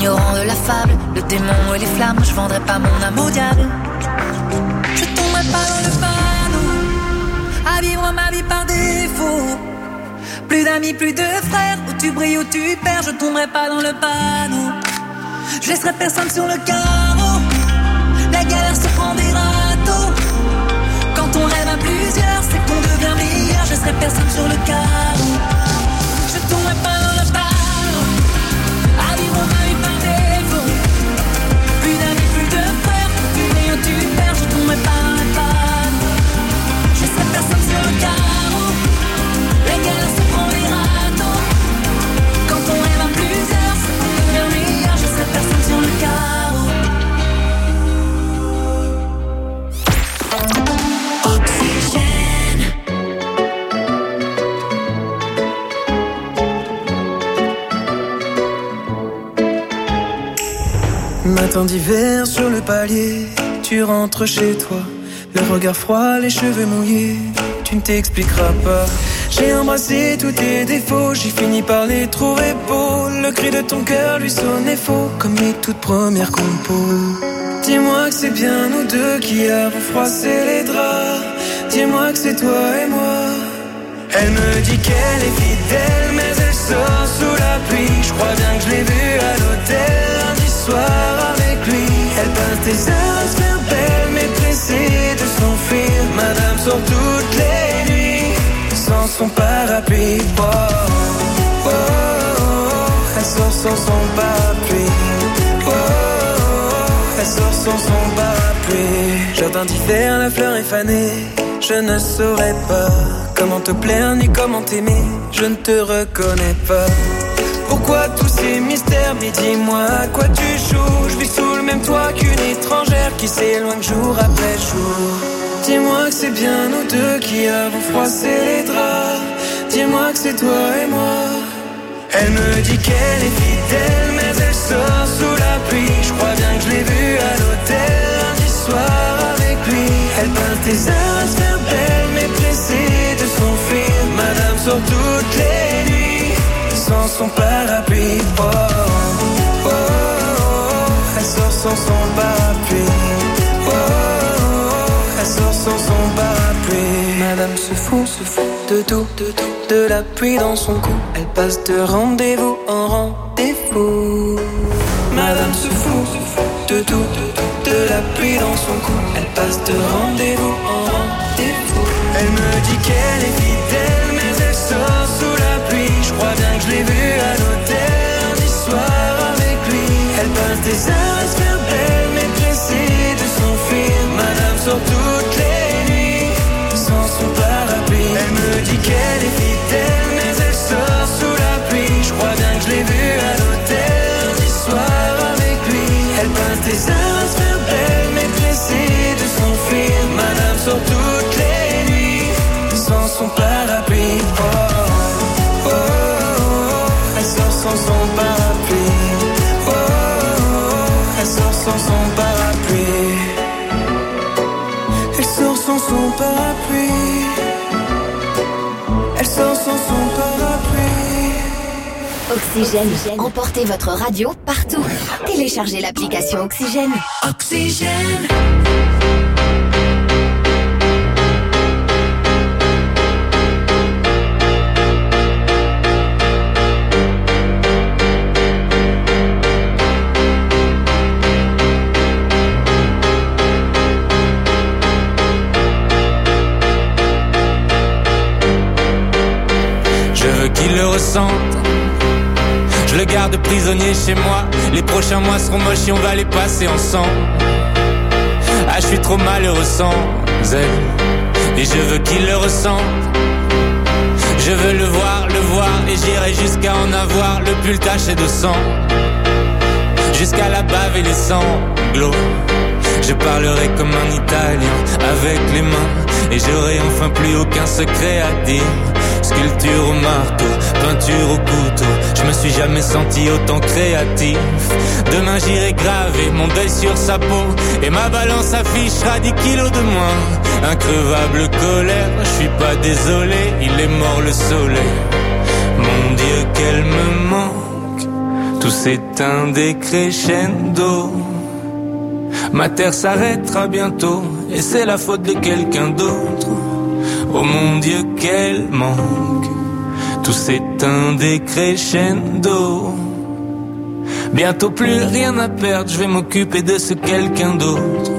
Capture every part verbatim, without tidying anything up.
L'ignorant de la fable, le démon et les flammes, je vendrai pas mon âme au diable. Je tomberai pas dans le panneau, à vivre ma vie par défaut. Plus d'amis, plus de frères, où tu brilles, où tu perds, je tomberai pas dans le panneau. Je laisserai personne sur le carreau, la galère se prend des râteaux. Quand on rêve à plusieurs, c'est qu'on devient meilleur, je laisserai personne sur le carreau. Je tomberai pas dans le panneau, à vivre ma vie par défaut. Plus d'amis, plus de frères, où tu brilles, où tu perds, je tomberai pas dans le panneau. Je laisserai personne sur le carreau, la galère se prend des râteaux. Quand on rêve à plusieurs, c'est qu'on devient meilleur, je laisserai personne sur le carreau. Oxygène. Matin d'hiver sur le palier, tu rentres chez toi, le regard froid, les cheveux mouillés, tu ne t'expliqueras pas. J'ai embrassé tous tes défauts, j'ai fini par les trouver beaux. Le cri de ton cœur lui sonnait faux, comme les toutes premières compos. Dis-moi que c'est bien nous deux qui avons froissé les draps. Dis-moi que c'est toi et moi. Elle me dit qu'elle est fidèle, mais elle sort sous la pluie. Je crois bien que je l'ai vue à l'hôtel lundi soir avec lui. Elle passe des heures à se faire belle, mais pressée de s'enfuir. Madame sort toutes les nuits sans son parapluie. Oh, oh, oh, elle sort sans son parapluie. Oh, elle sort sans son parapluie. Jardin d'hiver, la fleur est fanée. Je ne saurais pas comment te plaire ni comment t'aimer. Je ne te reconnais pas. Pourquoi tous ces mystères? Mais dis-moi à quoi tu joues. Je vis sous le même toit qu'une étrangère qui s'éloigne jour après jour. Dis-moi que c'est bien nous deux qui avons froissé les draps. Dis-moi que c'est toi et moi. Elle me dit qu'elle est fidèle, mais elle sort sous la pluie. Je crois bien que je l'ai vue à l'hôtel lundi soir avec lui. Elle passe des heures à se faire belle, mais pressée de s'enfuir. Madame sort toutes les nuits sans son parapluie. Oh, oh, oh, oh, elle sort sans son parapluie. Oh, oh, oh, elle sort sans son parapluie. Madame se fout, se fout de tout, de tout, de la pluie dans son cou. Elle passe de rendez-vous en rendez-vous. Madame se fout, se fout de tout, de tout, de la pluie dans son cou. Elle passe de rendez-vous en rendez-vous. Elle me dit qu'elle est fidèle, mais elle sort sous la pluie. Je crois bien que je l'ai vue à l'hôtel lundi soir avec lui. Elle passe des heures à se faire belle, mais pressée de s'enfuir. Madame sort toutes les nuits sans son parapluie. Elle me dit qu'elle est fidèle, mais elle sort sous la pluie. Je crois bien que je l'ai vue à l'hôtel lundi soir avec lui. Elle passe des heures à se faire belle, mais pressée de s'enfuir. Madame sort toutes les nuits sans son parapluie. Oh, oh, oh, oh, elle sort sans son parapluie. Oh, oh, oh, elle sort sans son parapluie. Elle sort sans son parapluie. Elle sort sans son parapluie. Oxygène. Emportez votre radio partout. Téléchargez l'application Oxygène. Oxygène. Je veux qu'il le ressente. Je le garde prisonnier chez moi. Les prochains mois seront moches et on va les passer ensemble. Ah, je suis trop malheureux sans elle. Et je veux qu'il le ressente. Je veux le voir, le voir. Et j'irai jusqu'à en avoir le pull taché de sang. Jusqu'à la bave et les sanglots. Je parlerai comme un Italien avec les mains. Et j'aurai enfin plus aucun secret à dire. Sculpture au marteau, peinture au couteau. Je me suis jamais senti autant créatif. Demain j'irai graver mon deuil sur sa peau. Et ma balance affichera dix kilos de moins. Increvable colère, je suis pas désolé. Il est mort le soleil. Mon Dieu qu'elle me manque. Tout s'éteint décrescendo. Ma terre s'arrêtera bientôt et c'est la faute de quelqu'un d'autre. Oh mon Dieu, quel manque. Tout s'éteint décrescendo. Bientôt plus rien à perdre, je vais m'occuper de ce quelqu'un d'autre.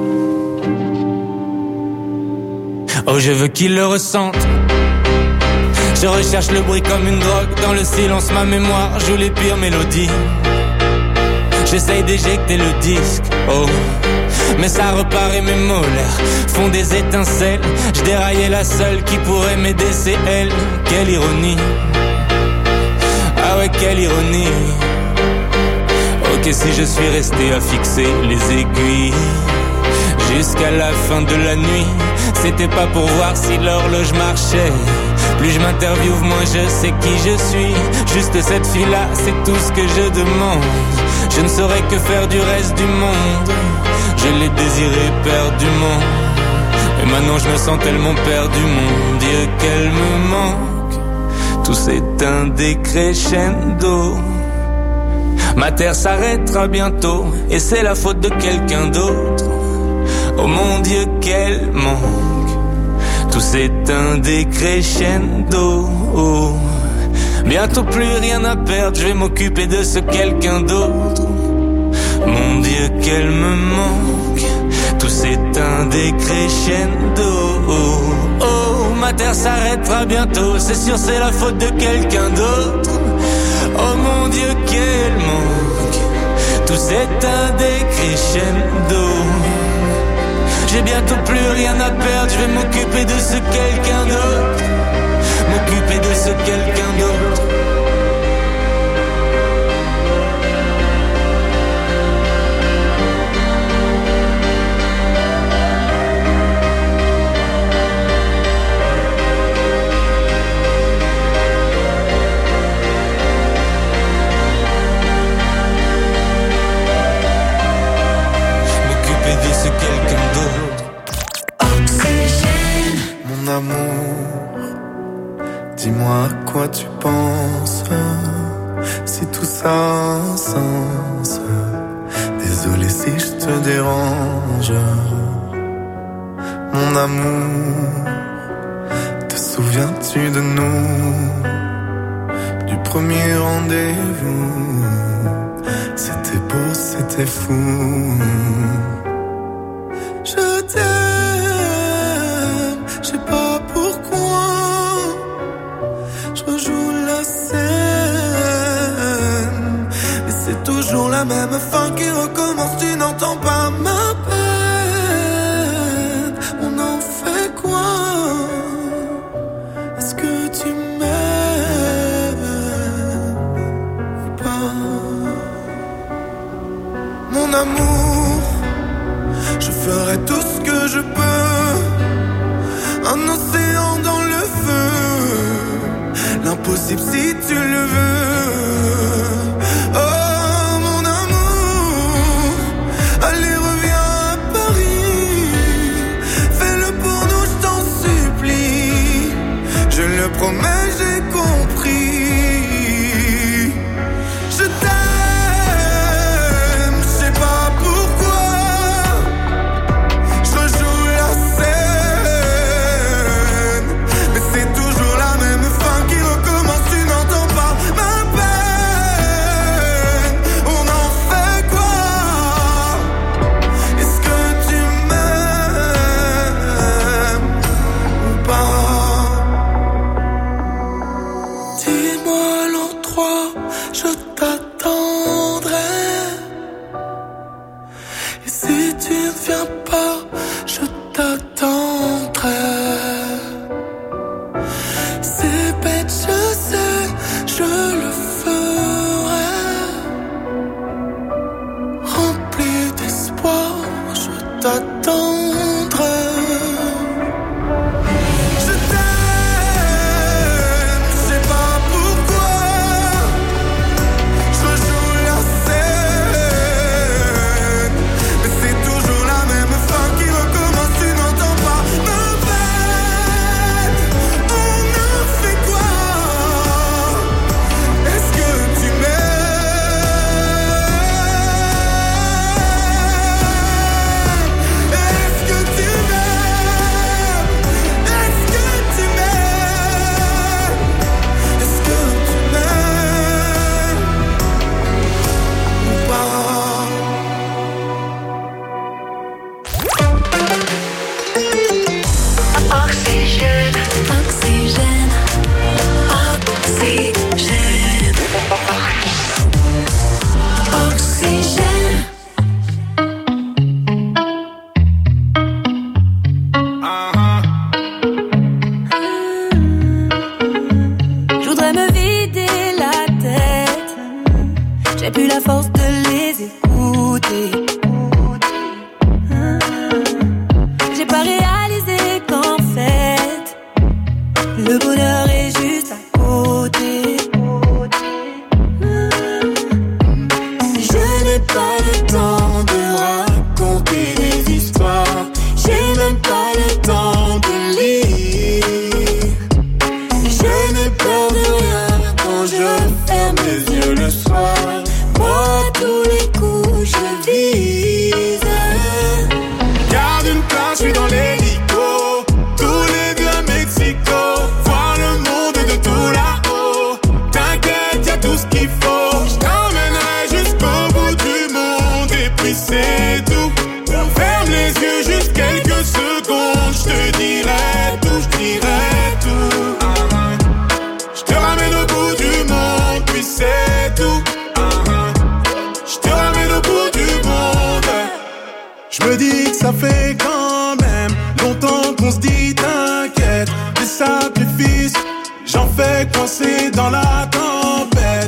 Oh, je veux qu'il le ressente. Je recherche le bruit comme une drogue. Dans le silence, ma mémoire joue les pires mélodies. J'essaye d'éjecter le disque, oh, mais ça repart et mes molaires font des étincelles. Je déraillais la seule qui pourrait m'aider, c'est elle. Quelle ironie. Ah ouais, quelle ironie. Ok, si je suis resté à fixer les aiguilles jusqu'à la fin de la nuit, c'était pas pour voir si l'horloge marchait. Plus je m'interviewe, moins je sais qui je suis. Juste cette fille-là, c'est tout ce que je demande. Je ne saurais que faire du reste du monde. Je l'ai désiré perdument. Et maintenant je me sens tellement perdu, mon Dieu, qu'elle me manque. Tout s'éteint décrescendo. Ma terre s'arrêtera bientôt et c'est la faute de quelqu'un d'autre. Oh mon Dieu, quel manque. Tout s'éteint décrescendo. Oh. Bientôt plus rien à perdre, je vais m'occuper de ce quelqu'un d'autre. Mon Dieu, qu'elle me manque. Tout s'éteint décrescendo. Oh, oh, ma terre s'arrêtera bientôt, c'est sûr c'est la faute de quelqu'un d'autre. Oh mon Dieu, qu'elle manque. Tout s'éteint décrescendo. J'ai bientôt plus rien à perdre, je vais m'occuper de ce quelqu'un d'autre. M'occuper de ce quelqu'un d'autre. M'occuper de ce quelqu'un d'autre. Oxygène. Mon amour, dis-moi à quoi tu penses, si tout ça a un sens. Désolé si je te dérange. Mon amour, te souviens-tu de nous, du premier rendez-vous? C'était beau, c'était fou. Je t'aime, je sais pas pourquoi. Je rejoue la scène, mais c'est toujours la même fin qui recommence. Tu n'entends pas ma peine. On en fait quoi? Est-ce que tu m'aimes ou pas? Mon amour, je ferai tout ce que je peux. Un océan dans le feu, l'impossible si tu le veux. Oh mon amour, allez reviens à Paris. Fais-le pour nous, je t'en supplie. Je le promets, j'ai compris. Je t'aime, je sais pas pourquoi. Je rejoue la scène, mais c'est toujours la même fin qui recommence. Tu n'entends pas ma peine. On en fait quoi? Est-ce que tu m'aimes ou pas? Dis-moi l'endroit, je t'attendrai. Et si tu ne viens pas, je t'attendrai. C'est bête, je sais, je le ferai. Rempli d'espoir, je t'attendrai. Je t'aime, je sais pas pourquoi. Je rejoue la scène, mais c'est toujours la même fin qui recommence. Tu n'entends pas ma peine. On en fait quoi? Est-ce que tu m'aimes pas le temps de raconter des histoires. J'ai même pas le temps de lire. Je n'ai peur de rien quand je ferme les yeux le soir. Moi, tous les coups, je vise. Garde une place, je suis dans l'hélico. Tous les deux à Mexico. Voir le monde de tout là-haut. T'inquiète, y'a tout ce qu'il faut. Je t'emmènerai jusqu'au bout du monde. Et puis c'est tout. Ferme les yeux juste quelques secondes. Je te dirai tout, je dirai tout. Je te ramène au bout du monde. Puis c'est tout. Je te ramène au bout du monde. Je me dis que ça fait quand même longtemps qu'on se dit t'inquiète. Des sacrifices, j'en fais coincer dans la tempête.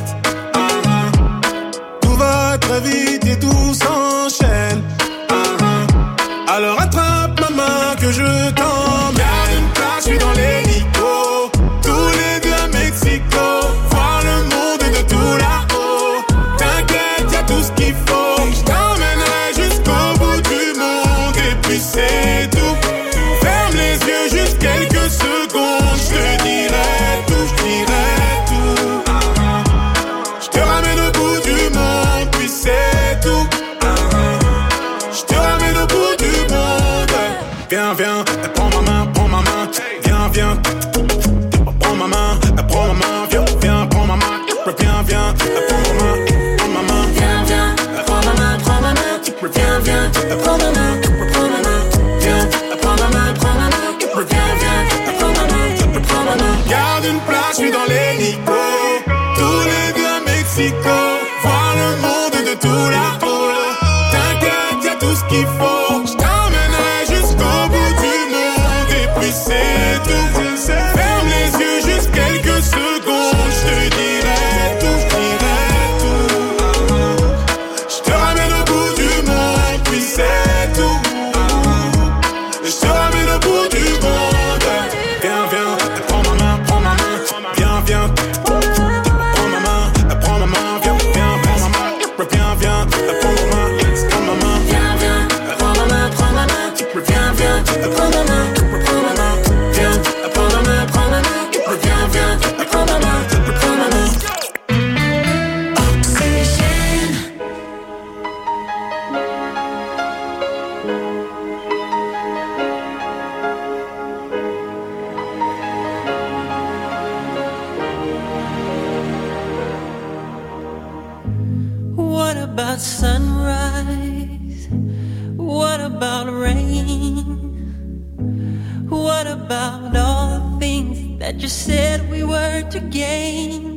Tout va très vite et tout s'enchaîne. Alors attrape ma main que je t'emmène. Garde une place, je suis dans l'hélico. Tous les deux à Mexico. Voir le monde de tout là-haut. T'inquiète, y'a tout ce qu'il faut. Je t'emmènerai jusqu'au bout du monde. Et puis c'est tout. Ferme les yeux juste quelques secondes. Je te dirai tout, je dirai tout. Je te ramène au bout du monde. Puis c'est tout. Je te ramène au bout du monde. Viens, viens, prends ma main, prends ma main. Viens, viens, prends ma main, prends ma main. Viens, viens, prends ma main. Viens, viens, prends ma main, prends ma main. Viens, viens, prends ma main, prends ma main. Viens, viens, prends ma main, prends ma main. Viens, prends ma main, prends ma main. Viens, viens, prends ma main, prends ma main. Garde une place, je suis dans l'hélico. Tous les deux à Mexico. Voir le monde de tout là-haut. T'inquiète, y'a tout ce qu'il faut. Je t'emmènerai jusqu'au bout du monde. Et puis c'est tout. Ferme les yeux juste quelques secondes. Je te dirai tout, je dirai tout. Je te ramène au bout du monde. Puis c'est tout. Je te ramène au bout du monde. Viens, viens, prends ma main, prends ma main. Viens, viens, prends ma main, prends ma main. Viens, viens, prends ma main. Viens, viens, prends ma main, prends ma main. Viens, viens, prends ma main, prends ma main. Viens, viens, prends ma main, prends ma main. Viens, prends ma main, prends ma main. Viens, viens, prends ma main, prends ma main. Oxygène. What about sunrise? What about rain? What about all the things that you said we were to gain?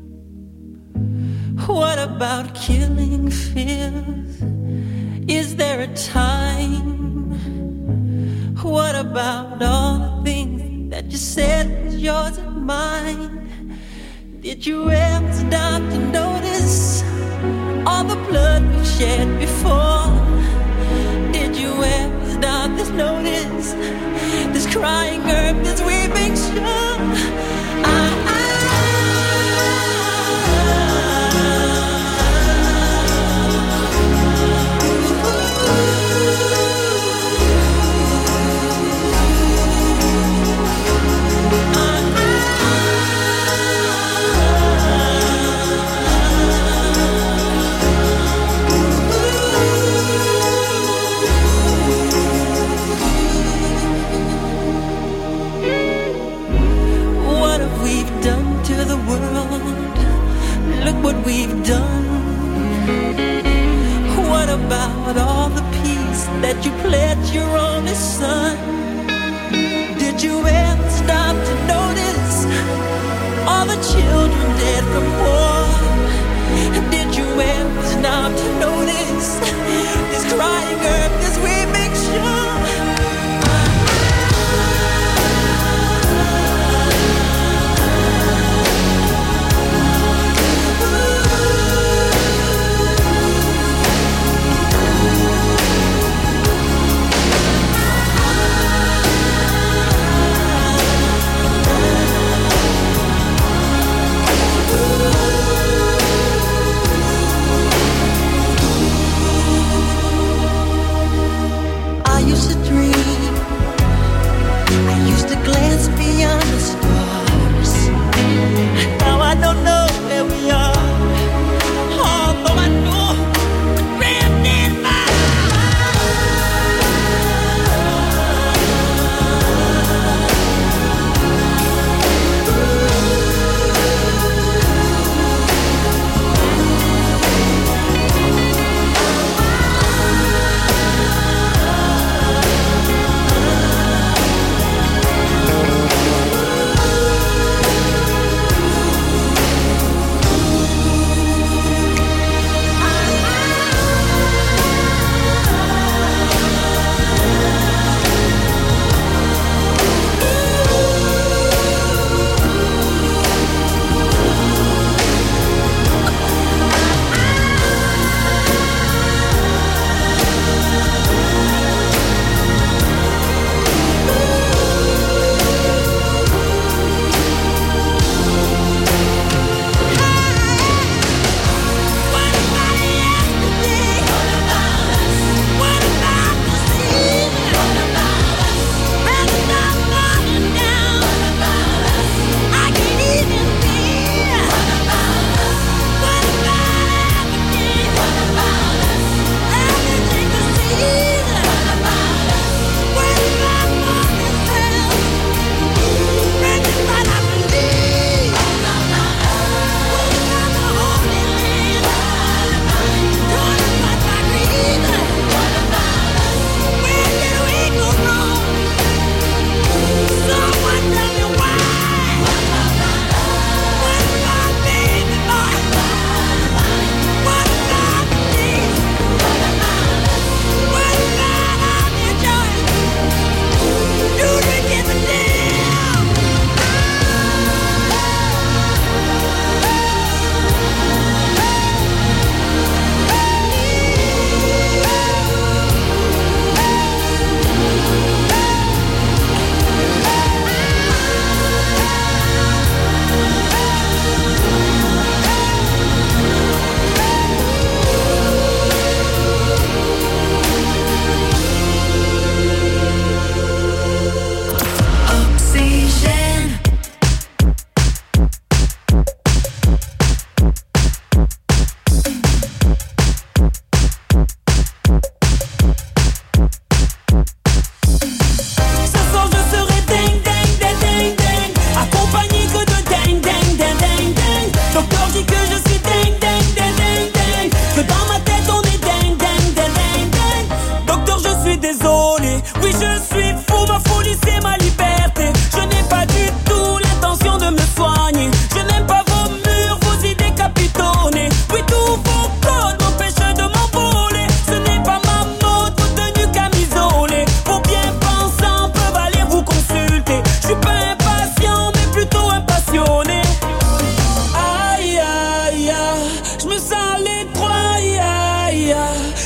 What about killing fears? Is there a time? What about all the things that you said was yours and mine? Did you ever stop to notice all the blood we've shed before? Did you ever stop to notice this crying earth, this weeping shore? I, I what we've done. What about all the peace that you pledged your only son? Did you ever stop to notice all the children dead from war? Did you ever stop to notice this crying earth, this weeping shore?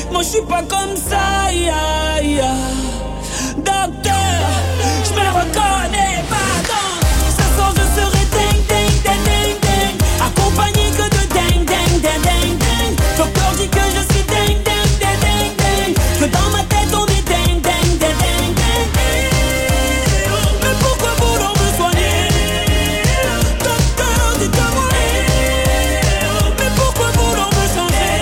Moi je suis pas comme ça, ya, ya. Docteur, je me reconnais pas dans. Ce soir je serai ding ding ding ding ding, accompagné que de ding ding ding ding ding. Docteur dit que je suis ding ding ding ding ding, que dans ma tête on est ding ding ding ding ding. Mais pourquoi vouloir me soigner? Docteur, dites-moi. Mais pourquoi vouloir me changer?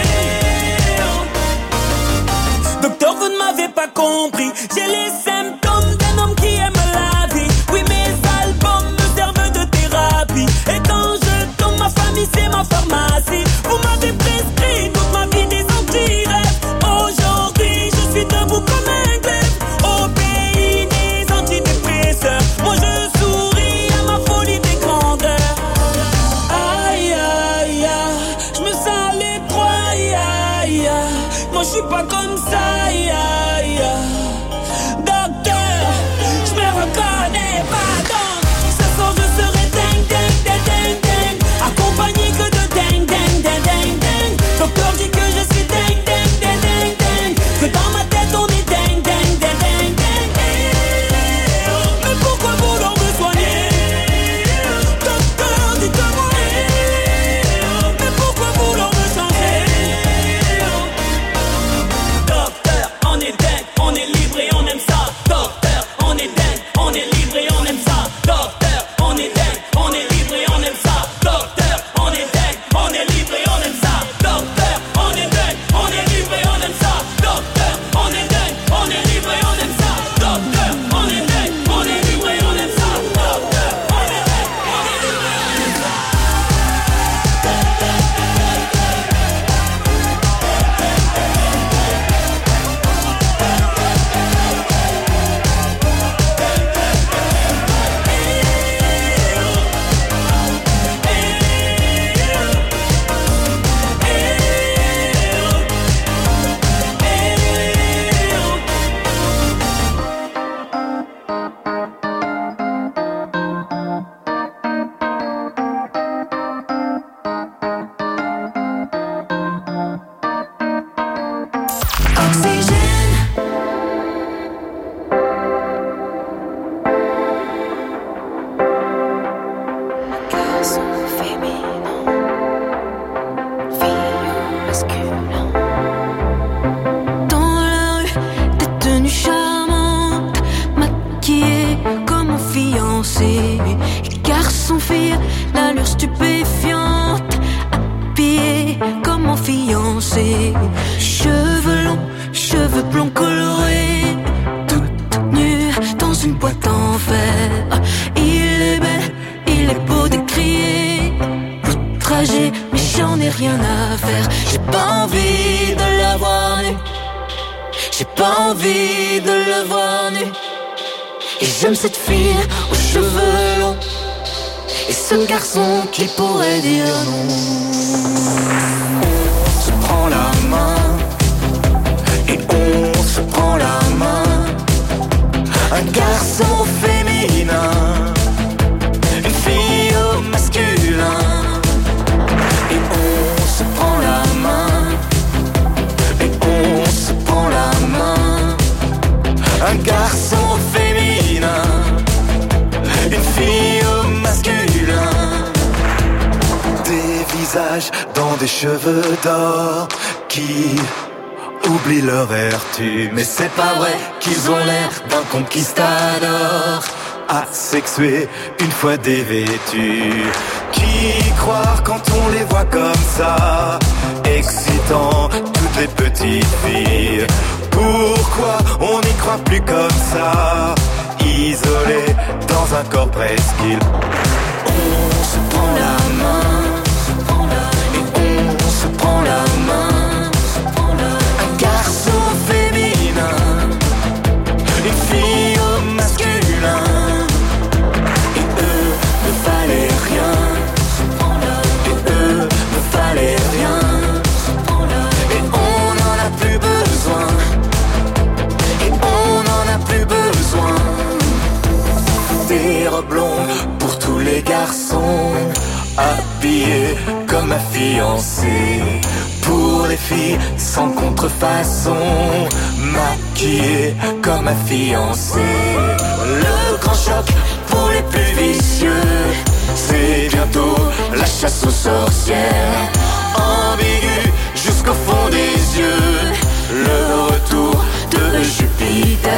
Docteur, vous ne m'avez pas compris. J'ai les symptômes d'un homme qui aime la vie. Oui, mes albums me servent de thérapie. Et quand je tombe, ma famille c'est ma pharmacie. Vous m'avez prescrit toute ma vie des anti-rêves. Aujourd'hui, je suis debout comme un glaive. Au pays des antidépresseurs, moi je souris à ma folie des grandeurs. Aïe, aïe, aïe, je me sens l'étroit, aïe, aïe, aïe. Moi je suis pas comme ça, aïe, aïe, aïe. Docteur, je me reconnais pas donc. Ce soir je serai ding ding ding ding ding, accompagné que de ding ding ding ding ding. Docteur dit que je suis ding ding ding ding ding, que dans ma tête on est ding ding ding ding ding. Mais pourquoi vouloir me soigner? Docteur, dites-moi. Mais pourquoi vouloir me changer? Docteur, on est dingue, on est libre et on aime ça. Docteur, on est dingue, on est libre et on aime ça. Docteur, on est dingue, on est libre et on aime ça. Docteur, on est dingue, on est libre et on aime ça. Docteur, on est dingue, on est libre et on aime ça. Docteur, on est dingue, on est libre et on aime ça. Docteur, on est dingue, on est libre et on aime ça. Docteur, on est dingue, on est libre et on aime ça. Dans la rue, des tenues charmantes, maquillées comme mon fiancé. Garçon, fille, l'allure stupéfiante, habillée comme mon fiancé. Cheveux longs, cheveux blonds colorés, toute nue dans une boîte en fer. Il est bel, il est beau de crier, outragé, mais j'en ai rien à faire. J'ai pas envie de la voir nue, j'ai pas envie de le voir nu. Et j'aime cette fille aux cheveux longs, et ce garçon qui pourrait dire non. On se prend la main, et on se prend la main. Un garçon féminin, une fille au masculin. Et on se prend la main, et on se prend la main. Un garçon féminin, une fille au masculin. Des visages dans des cheveux d'or qui oublient leur vertu. Mais c'est pas vrai qu'ils ont l'air d'un conquistador asexué une fois dévêtus. Qui croire quand on les voit comme ça, excitant toutes les petites filles? Pourquoi on n'y croit plus comme ça, isolé dans un corps presqu'île? On se prend la main, et on se prend la main. Un garçon féminin, une fille au masculin. Et eux ne valaient rien, et eux ne valaient rien. Et on n'en a plus besoin, et on n'en a plus besoin. Des robes longues pour tous les garçons, habillés comme un fiancé. Pour les filles sans contrefaçon, maquillée comme ma fiancée. Le grand choc pour les plus vicieux, c'est bientôt la chasse aux sorcières. Ambigu jusqu'au fond des yeux, le retour de Jupiter.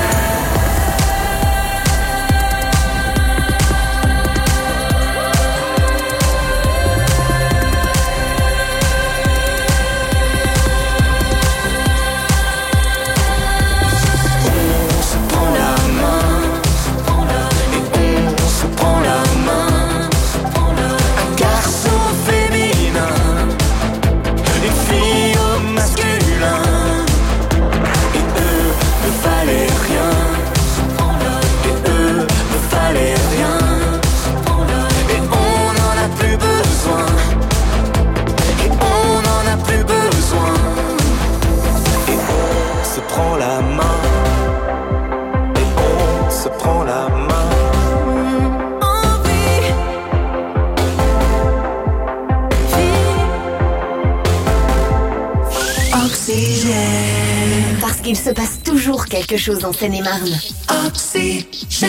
Parce qu'il se passe toujours quelque chose en Seine-et-Marne. Oxygène.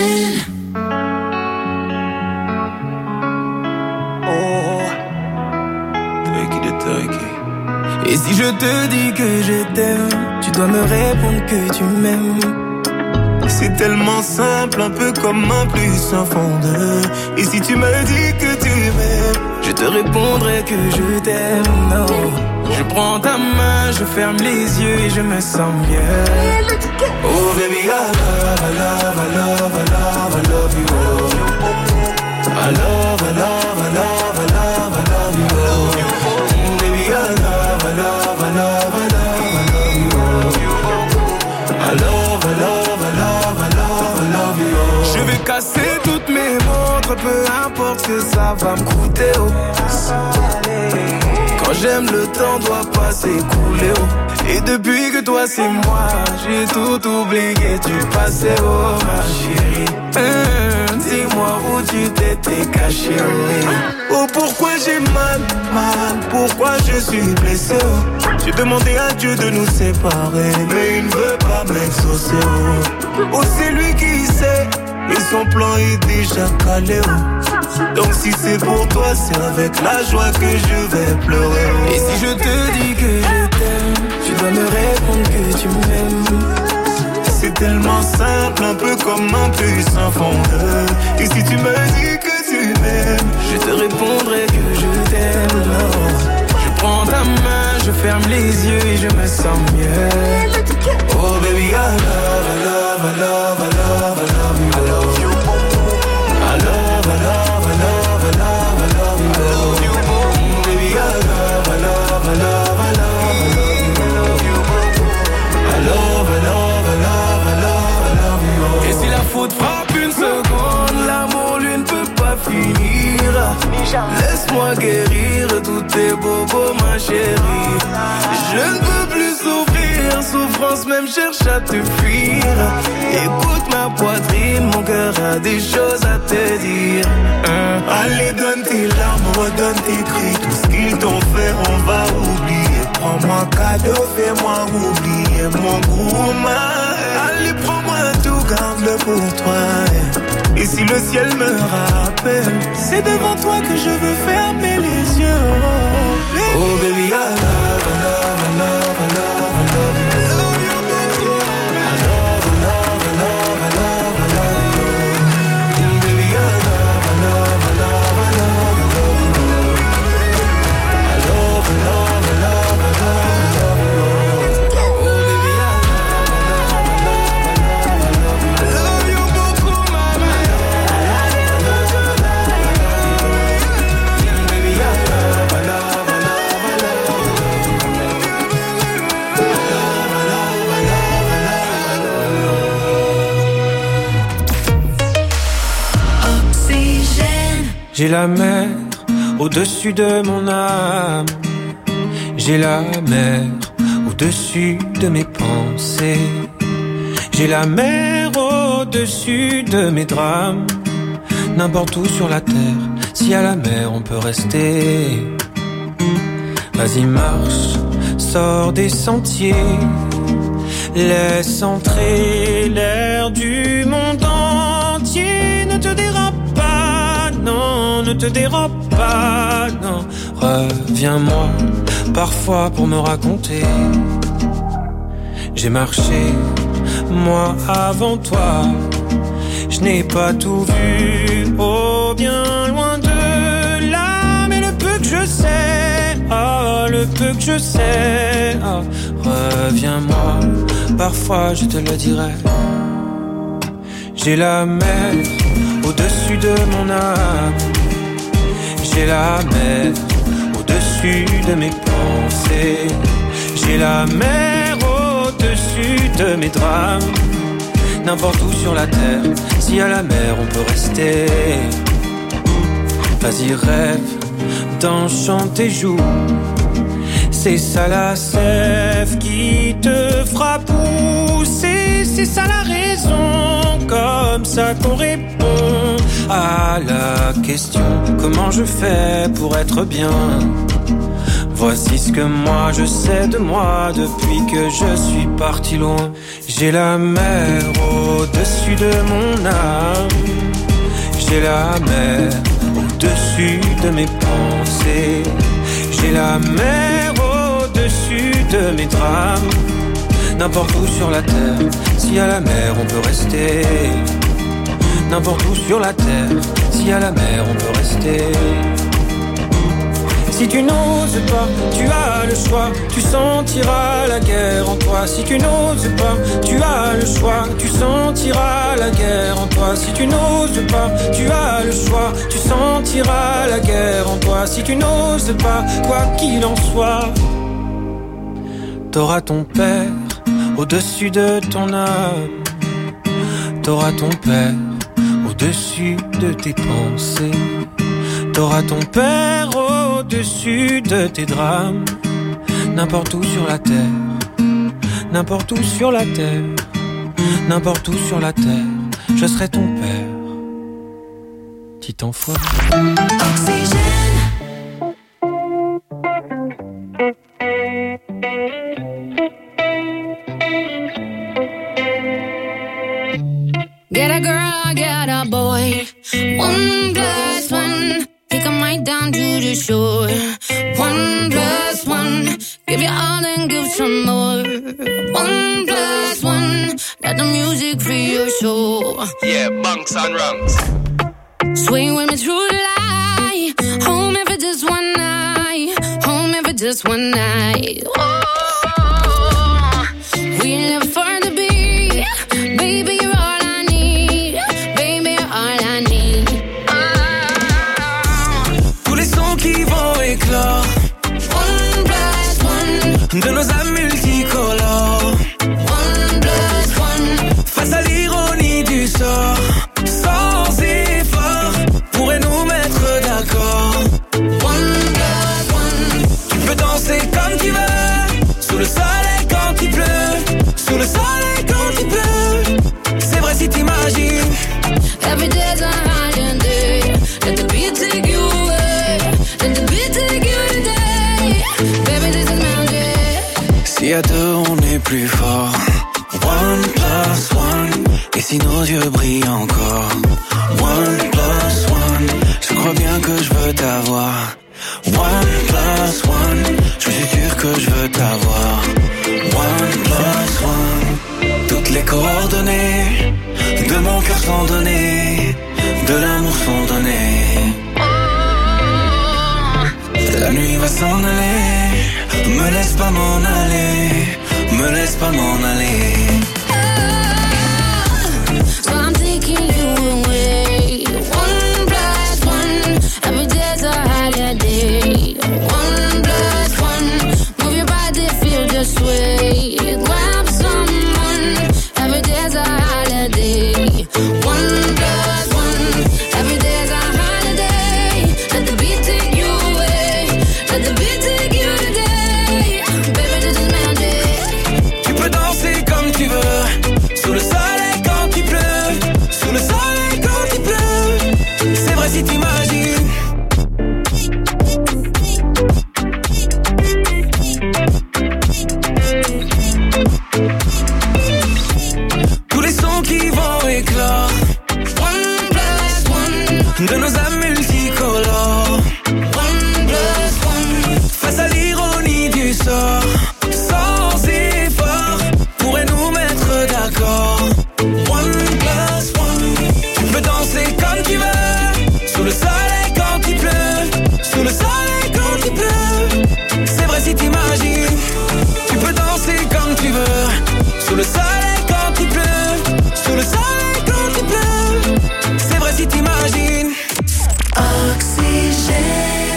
Oh, turkey de turkey. Et si je te dis que je t'aime, tu dois me répondre que tu m'aimes. C'est tellement simple, un peu comme un plus un fond de. Et si tu me dis que tu m'aimes, je te répondrai que je t'aime. Non. Je prends ta main, je ferme les yeux et je me sens bien. Oh baby, I love, I love, I love, I love, I love you. I love, I love, I love, I love, I love you. Baby, I love, I love, I love, I love, I love you. I love, I love, I love, I love, I love you. Je vais casser toutes mes montres, peu importe ce que ça va me coûter. Oh. Quand j'aime, le temps doit pas s'écouler. Oh. Et depuis que toi c'est moi, j'ai tout oublié, tu passais, oh ma chérie. Hum, dis-moi où tu t'étais caché. Oh. Oh pourquoi j'ai mal, mal, pourquoi je suis blessé. Oh. J'ai demandé à Dieu de nous séparer, mais il ne veut pas m'exaucer. Oh, oh c'est lui qui sait, et son plan est déjà calé. Oh. Donc si c'est pour toi, c'est avec la joie que je vais pleurer. Oh. Et si je te dis que je t'aime, tu dois me répondre que tu m'aimes. C'est tellement simple, un peu comme un puissant fondeur. Et si tu me dis que tu m'aimes, je te répondrai que je t'aime. Non. Je prends ta main, je ferme les yeux et je me sens mieux. Oh baby, I love, I love, I love, I love, I love you. I love you. I love, I love, I love, I love, I love you. I love you. Baby, I love, I love, I love, I love, I love you. I love, I love, I love, I love, I love you. Et si la faute frappe une seconde, l'amour lui ne peut pas finir. Laisse-moi guérir tous tes bobos, ma chérie. Je ne peux plus souffrir, souffrance même cherche à te fuir. Écoute ma poitrine, mon cœur a des choses à te dire. hein. Allez donne tes larmes, redonne tes cris. Tout ce qu'ils t'ont fait on va oublier. Prends-moi cadeau, fais-moi oublier mon gourmand. Allez prends-moi tout, garde-le pour toi. Et si le ciel me rappelle, c'est devant toi que je veux fermer les yeux. Oh, oh baby, I love, I love, I love, I love, I love you. I love you, baby. I love, I love, I love, I love, I love you. Baby, I love, I love, I love, I love, I love you. I love, I love, I love, I love, I love you. Oh baby, I love, I love, I love, I love, I love you. I love you beaucoup, mama. J'ai la mer au-dessus de mon âme. J'ai la mer au-dessus de mes pensées. J'ai la mer au-dessus de mes drames. N'importe où sur la terre, s'il y a la mer, on peut rester. Vas-y marche sors des sentiers. Laisse entrer l'air du monde entier. Ne te dérobe pas, non, ne te dérobe pas, non. Reviens-moi parfois pour me raconter. J'ai marché, moi avant toi. Je n'ai pas tout vu, oh bien loin de là. Mais le peu que je sais, oh le peu que je sais, oh, reviens-moi, parfois je te le dirai. J'ai la mer au-dessus de mon âme. J'ai la mer au-dessus de mes pensées. J'ai la mer au-dessus de mes drames. N'importe où sur la terre, si à la mer on peut rester. Vas-y rêve, danse, chante et joue. C'est ça la sève qui te fera pousser. C'est ça la raison, comme ça qu'on répond à la question. Comment je fais pour être bien? Voici ce que moi je sais de moi depuis que je suis parti loin. J'ai la mer au-dessus de mon âme. J'ai la mer au-dessus de mes pensées. J'ai la mer au-dessus de mes drames. N'importe où sur la terre, si à la mer on peut rester. N'importe où sur la terre, si à la mer on peut rester. Si tu n'oses pas, tu as le choix, tu sentiras la guerre en toi. Si tu n'oses pas, tu as le choix, tu sentiras la guerre en toi. Si tu n'oses pas, tu as le choix, tu sentiras la guerre en toi. Si tu n'oses pas, quoi qu'il en soit, t'auras ton père au-dessus de ton âme. T'auras ton père au-dessus de tes pensées. T'auras ton père au-dessus de tes drames. N'importe où sur la terre, n'importe où sur la terre, n'importe où sur la terre, je serai ton père. Petit enfoiré. Get a girl, get a boy. One plus one. Take them right down to the shore. One plus one. Give you all and give some more. One plus one. Let the music free your soul. Yeah, bunks and rungs. Swing with me through the light. Home if it's just one night. Home if it's just one night. Oh, we live for the beat. Baby, you're all I need. Baby, you're all I need. Tous les sons qui vont éclore. One plus one. De nos âmes multicolores. One plus one. Face à l'ironie du sort. Sans effort, pourrait nous mettre d'accord. One plus one. Tu peux danser comme tu veux. Sous le soleil quand il pleut. Sous le soleil quand il pleut. C'est vrai si t'imagines. Every day's a holiday. Let the beat take you away. Let the beat take you today. Baby, this is magic. Si à deux on est plus fort. One plus one. Et si nos yeux brillent encore. One plus one. Je crois bien que je veux t'avoir. One plus one. Je suis sûr que je veux t'avoir. One plus one. Toutes les coordonnées de mon cœur sont données. De l'amour sont données. La nuit va s'en aller. Me laisse pas m'en aller. Me laisse pas m'en aller. So I'm taking you away. One plus one. Every day's a holiday. One plus one. Move your body, feel the sway. Grab someone. Every day's a holiday. One plus one. Every day's a holiday. Let the beat take you away. Let the beat take you today. Baby, this is magic. Tu peux danser comme Sous le soleil quand il pleut, sous le soleil quand il pleut. C'est vrai si t'imagines. Oxygène.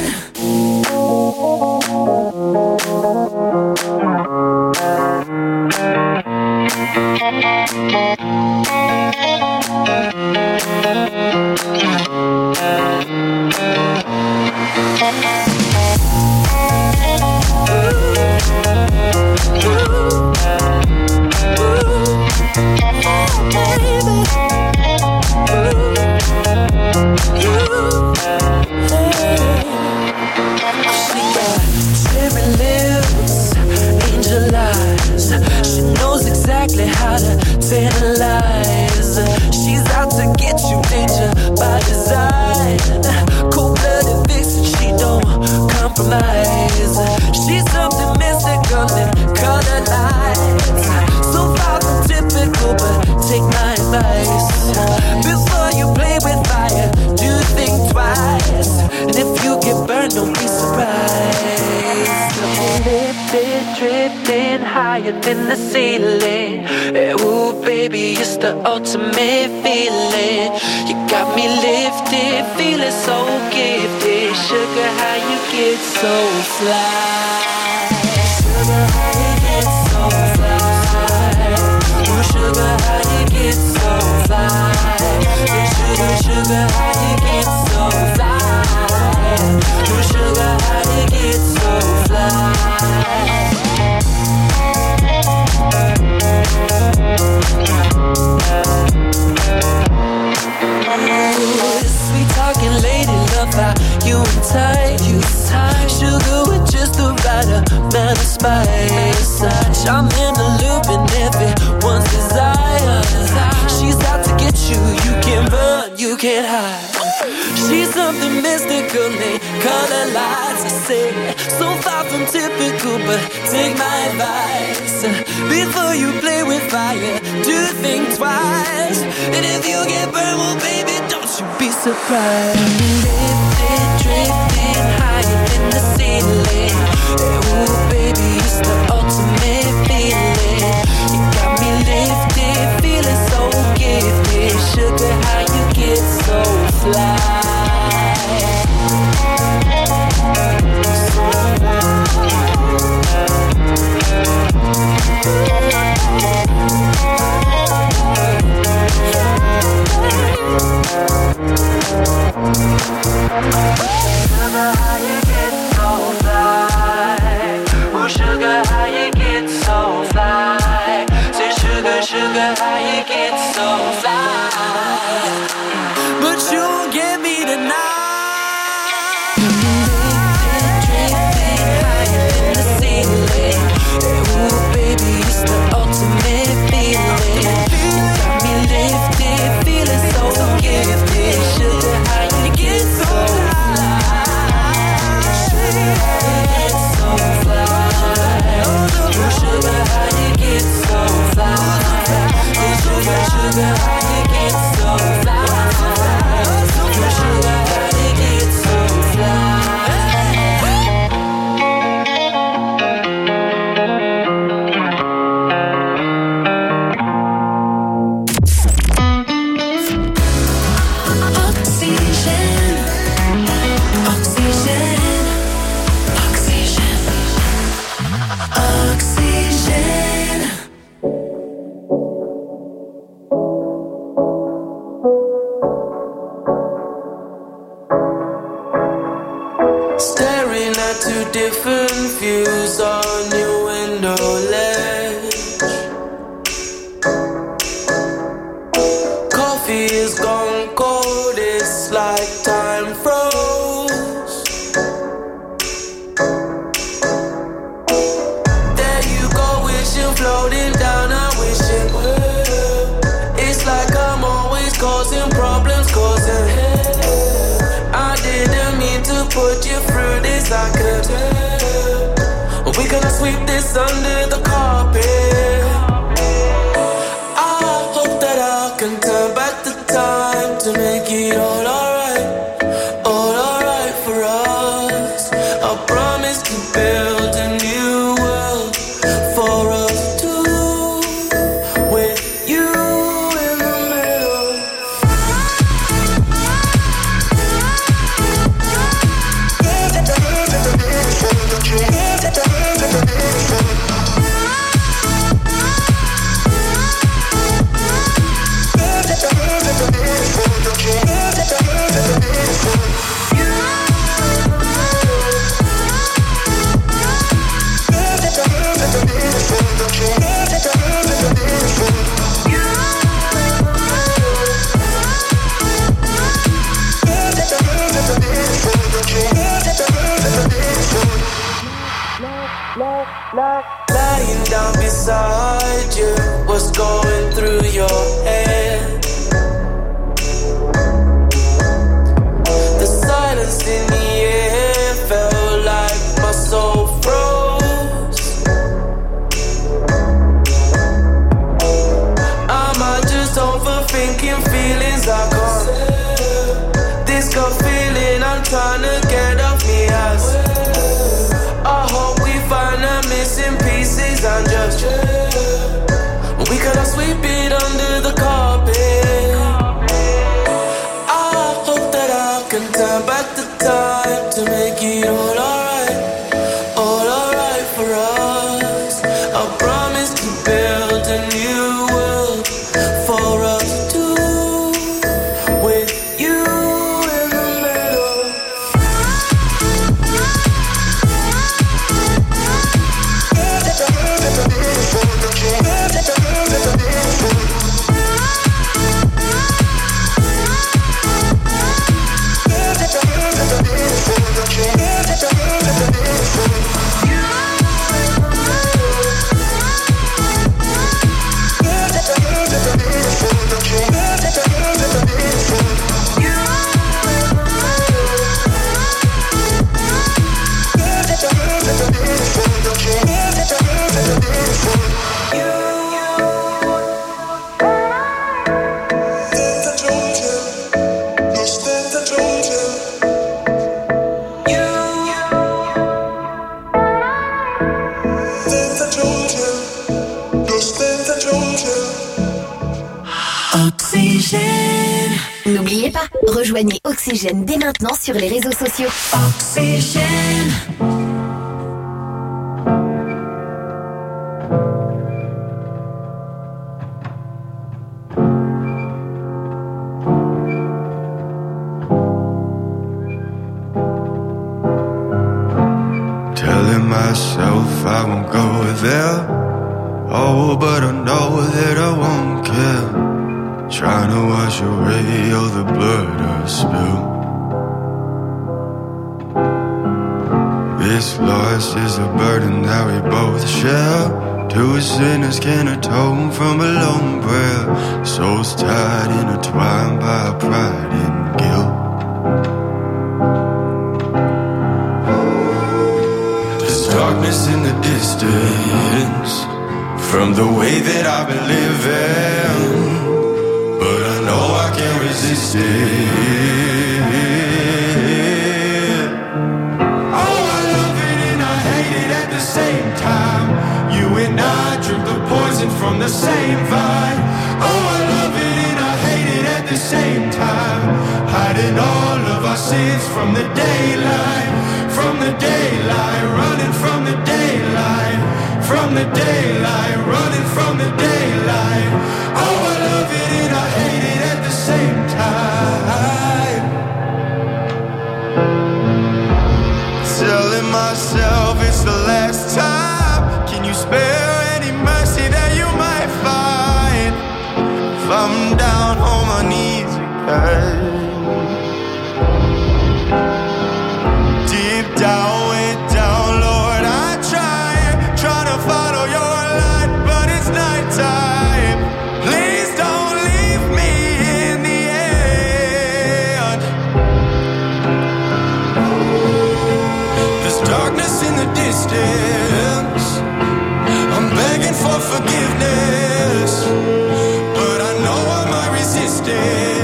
How to tantalize. She's out to get you, danger by design. Cold-blooded vixen, she don't compromise. She's something mystical in color lights. So far from typical, but take my advice. Before you play with fire, do think twice. And if you get burned, don't be surprised. Lifted, drifting higher than the ceiling. Ooh, baby, it's the ultimate feeling. You got me lifted, feeling so gifted. Sugar, how you get so fly? Sugar, how you get so fly? Ooh, sugar, how you get so fly? Sugar, sugar, how you get so fly? Ooh, sugar, how you get so fly? Sweet talking lady, love how you and tight, you tight. Sugar with just the right amount of spice. I'm in the loop and everyone's desire. She's out to get you, you can't run, you can't hide. She's something mystical, they color lights. I say, so far from typical, but take my advice. Before you play with fire, do think twice. And if you get burned, well, baby, don't you be surprised. Lifted, drifting higher than the ceiling. Ooh, baby, it's the ultimate feeling. You got me lifted, feeling so gifted. Sugar, how you get so fly? Sugar, how you get so fly? Oh, sugar, how you get so fly? Say, sugar, sugar, how you get so fly? But you won't get me tonight. Ooh, baby, it's the ultimate feeling. You got me lifted, feeling so gifted. Sugar, how you get so fly? Sugar, how you get so fly? Ooh, sugar, how you get so fly? Ooh, sugar, sugar, how you get so fly? Ooh, sugar, how you get so fly? Different views on your window ledge. Coffee is gone cold, it's like time froze. There you go, wishing, floating down, I wishing well. It's like I'm always causing problems, causing hell. I didn't mean to put you through this, I could tell. We gonna sweep this under the carpet. I hope that I can turn back the time to make it all alright, all alright for us. I promise to build a new world for us two. Oxygène. N'oubliez pas, rejoignez Oxygène dès maintenant sur les réseaux sociaux. Oxygène. Telling myself I won't go there. Oh, but I know that I won't care. Trying to wash away all the blood I spill. This loss is a burden that we both share. Two sinners can atone from a lone prayer. Souls tied, intertwined by pride and guilt. There's darkness in the distance from the way that I've been living, but I know I can't resist it. Oh, I love it and I hate it at the same time. You and I drink the poison from the same vine. Oh, I love it and I hate it at the same time. Hiding all of our sins from the daylight, from the daylight, running from the daylight, from the daylight, running from the daylight. Oh, I love it and I hate it at the same time. Telling myself it's the last time. Can you spare any mercy that you might find? If I'm down on my knees again, deep down, way down, Lord, I try, try to follow your light, but it's nighttime. Please don't leave me in the end. There's darkness in the distance. I'm begging for forgiveness, but I know I might resist it.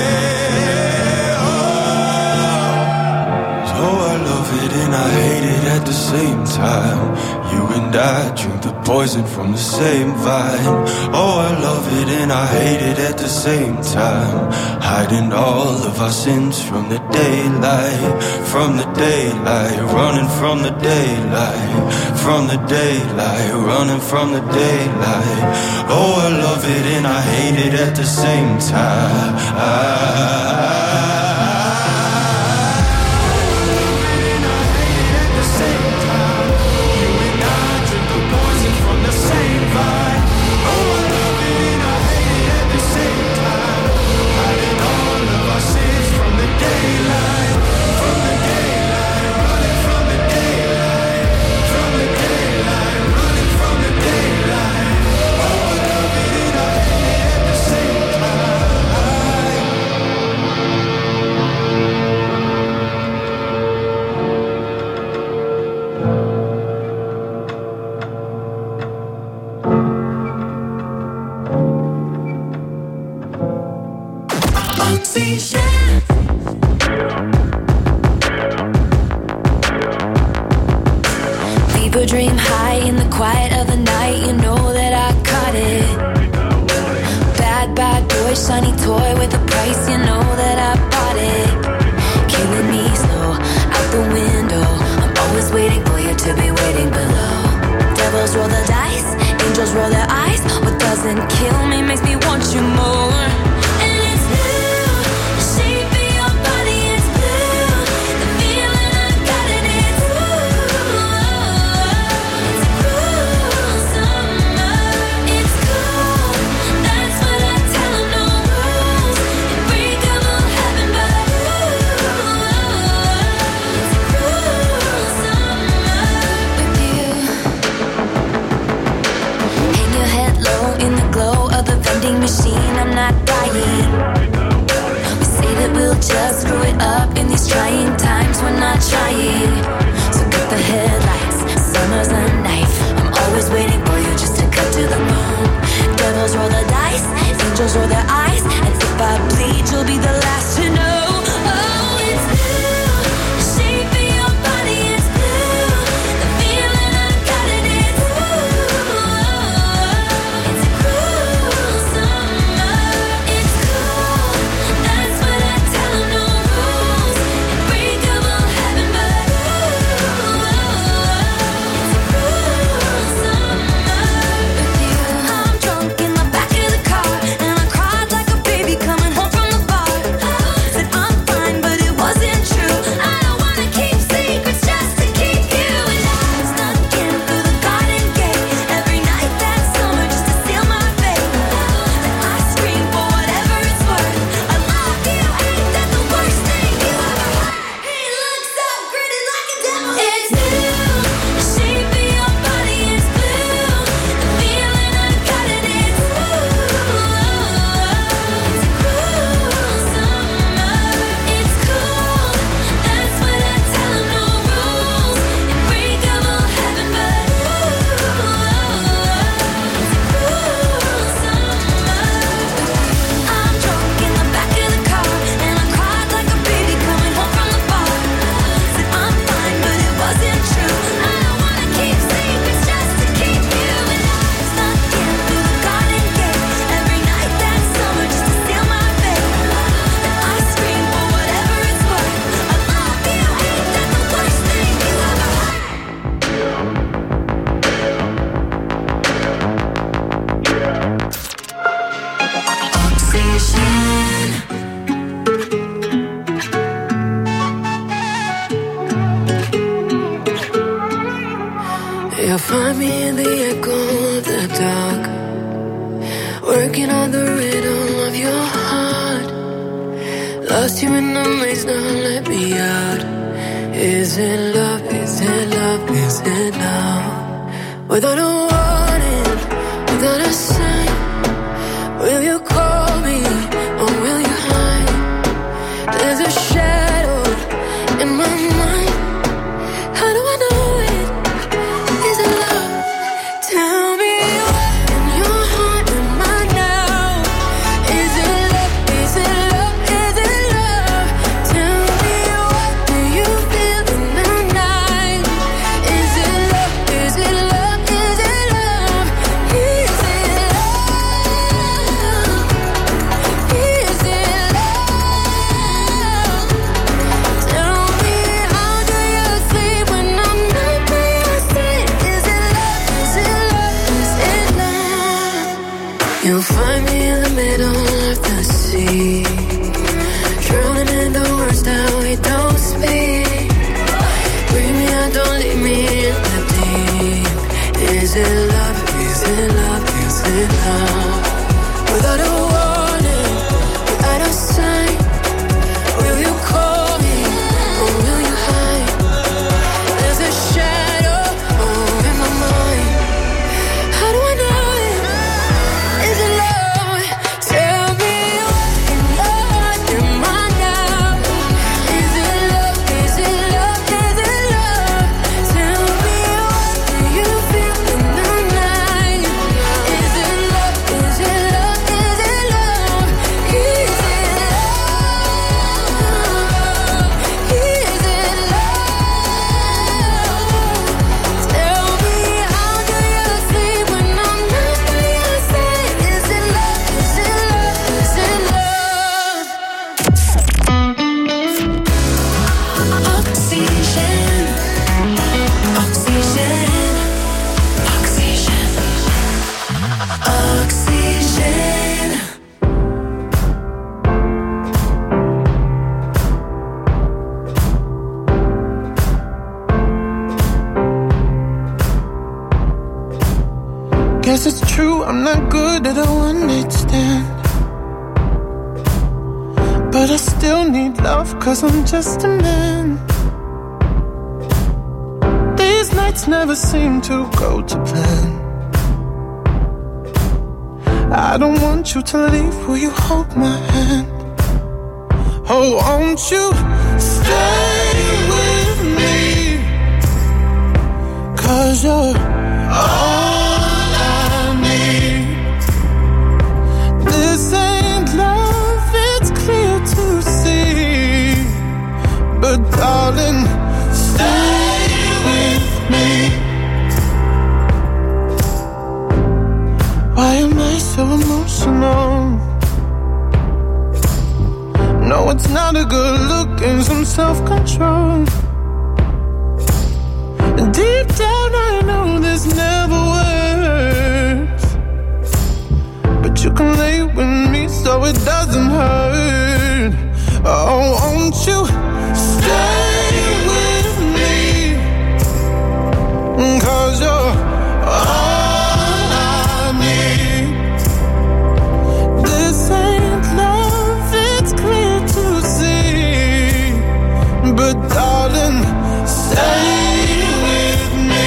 And I hate it at the same time. You and I drink the poison from the same vine. Oh, I love it and I hate it at the same time. Hiding all of our sins from the daylight, from the daylight, running from the daylight, from the daylight, running from the daylight. Oh, I love it and I hate it at the same time. I People dream high in the quiet of the night. You know that I caught it. Bad, bad boy, shiny toy with a price. You know that I bought it. Killing me slow, out the window. I'm always waiting for you to be waiting below. Devils roll the dice, angels roll their eyes. What doesn't kill me makes me want you more. Machine, I'm not dying. We say that we'll just screw it up in these trying times. We're not trying. So cut the headlights, summer's a knife. I'm always waiting for you just to cut to the bone. Devils roll the dice, angels roll their eyes. And if I bleed, you'll be the last to know. Oh, it's blue, the shape of your body is blue. The feeling I got it is blue. It's a cruel summer. It's find me in the echo of the dark, working on the rhythm of your heart. Lost you in the maze, now let me out. Is it love, is it love, is it love? Without a warning, without a sign, will you call me or will you hide? There's a shadow in my mind. How do I know it? Is it love? Tell me what in your heart am I now? Is it love? Is it love? Is it love? Tell me what do you feel in the night? Is it love? Is it love? Is it love? Is it love? Is it love? Tell me how do you sleep when I'm not by your side? Is it love? Is it love? Is it love? You'll find me in the middle of the sea, drowning in the words that we don't speak. Bring me out, don't leave me in the deep. Is it love? Is it love? Is it love? Without a warning, without a sign, will you call me or will you hide? There's a shadow oh, in my mind. How do I know it? Is it love? Tell me what in your heart am I now? Is it love? Is it love? Is it love? Tell me what do you feel in the night? Is it love? Is it love? Is it love? Is it love? Is it love? Tell me how do you sleep when I'm not by your side? Is it love? Is it love? Is it love? Oxygen, oxygen, oxygen, oxygen. Guess it's true, I'm not good at a one-night stand, but I still need love, cause I'm just a man. These nights never seem to go to plan. I don't want you to leave, will you hold my hand? Oh, won't you stay with me? Cause you're all I need. This ain't love, it's clear to see. But darling, stay with me. Why am I so emotional? No, it's not a good look and some self-control. And deep down I know this never works, but you can lay with me so it doesn't hurt. Oh, won't you stay with me? Cause you're all I need. This ain't love, it's clear to see. But darling, stay with me.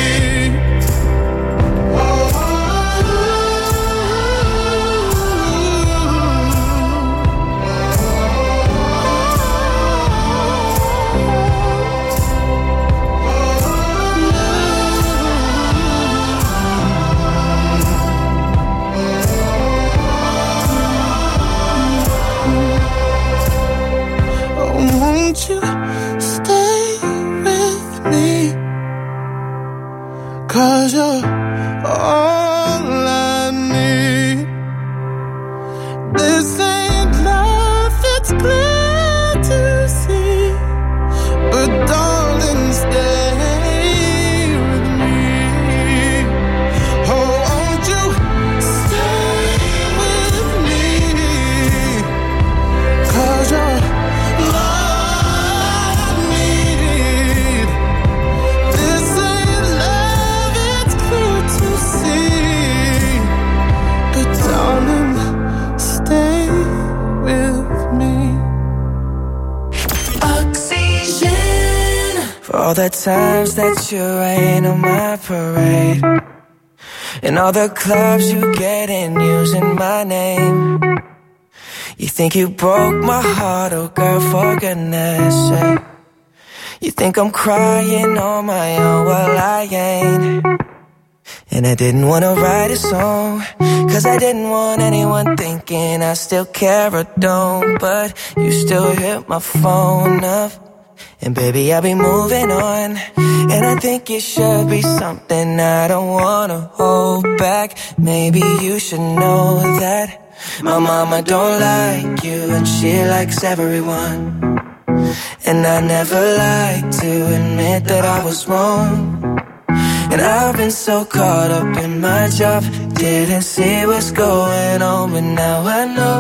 all the times that you rain on my parade, and all the clubs you get in using my name. You think you broke my heart, oh girl, for goodness sake. You think I'm crying on my own, well I ain't. And I didn't wanna write a song, cause I didn't want anyone thinking I still care or don't. But you still hit my phone up, and baby I'll be moving on. And I think it should be something I don't wanna hold back. Maybe you should know that my mama don't like you, and she likes everyone. And I never like to admit that I was wrong. And I've been so caught up in my job, didn't see what's going on, but now I know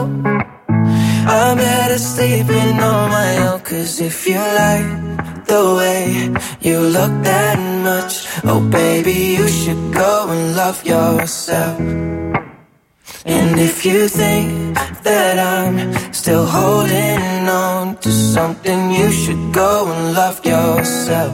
I'm better sleeping on my own. Cause if you like the way you look that much, oh baby, you should go and love yourself. And if you think that I'm still holding on to something, you should go and love yourself.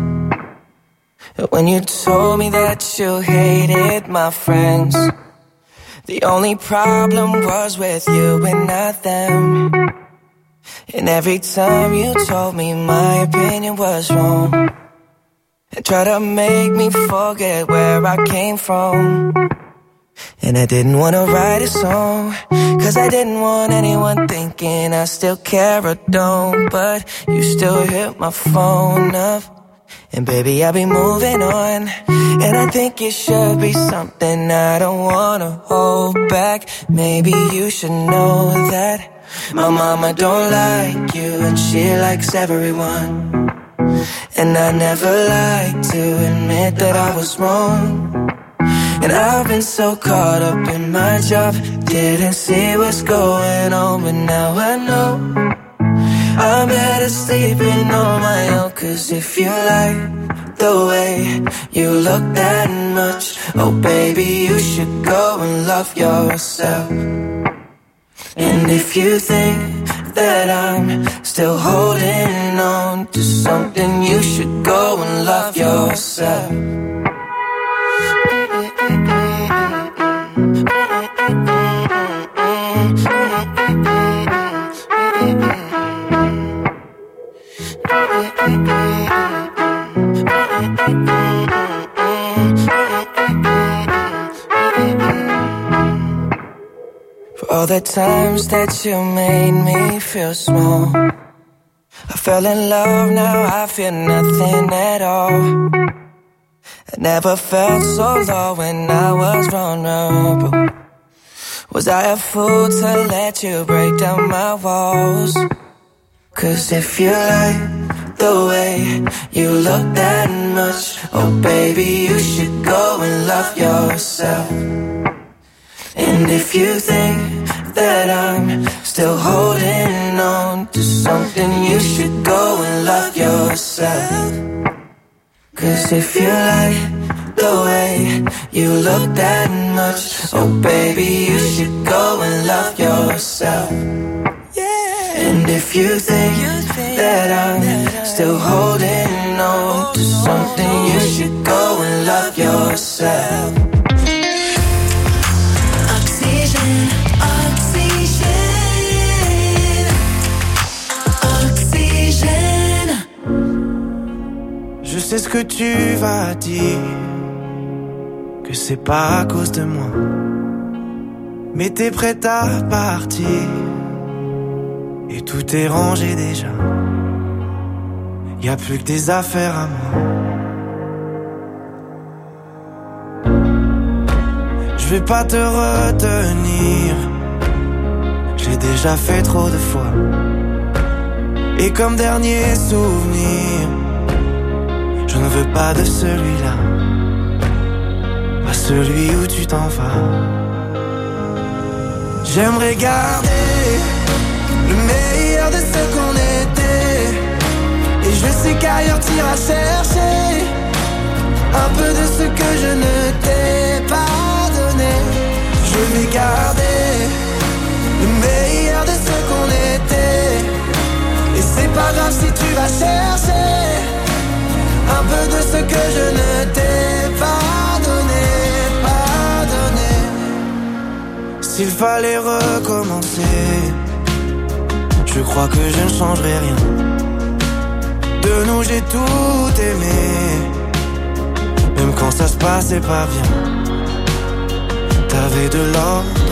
When you told me that you hated my friends, the only problem was with you and not them. And every time you told me my opinion was wrong, and tried to make me forget where I came from. And I didn't wanna write a song, cause I didn't want anyone thinking I still care or don't. But you still hit my phone up, and baby I'll be moving on. And I think it should be something I don't wanna hold back. Maybe you should know that my mama don't like you, and she likes everyone. And I never like to admit that I was wrong. And I've been so caught up in my job, didn't see what's going on, but now I know I'm better sleeping on my own. Cause if you like the way you look that much, oh baby, you should go and love yourself. And if you think that I'm still holding on to something, you should go and love yourself. For all the times that you made me feel small, I fell in love, now I feel nothing at all. I never felt so low when I was vulnerable. Was I a fool to let you break down my walls? Cause if you like the way you look that much, oh baby, you should go and love yourself. And if you think that I'm still holding on to something, you should go and love yourself. Cause if you like the way you look that much, oh baby, you should go and love yourself. And if you think that I'm still holding on to something, you should go and love yourself. Oxygène, oxygène, oxygène. Je sais ce que tu vas dire, que c'est pas à cause de moi, mais t'es prête à partir. Et tout est rangé déjà, y'a plus que des affaires à moi. Je vais pas te retenir, j'ai déjà fait trop de fois. Et comme dernier souvenir, je ne veux pas de celui-là, pas celui où tu t'en vas. J'aimerais garder le meilleur de ce qu'on était, et je sais qu'ailleurs t'iras chercher un peu de ce que je ne t'ai pas donné. Je vais garder le meilleur de ce qu'on était, et c'est pas grave si tu vas chercher peu de ce que je ne t'ai pas donné, pas donné. S'il fallait recommencer, je crois que je ne changerai rien. De nous j'ai tout aimé, même quand ça se passait pas bien. T'avais de l'or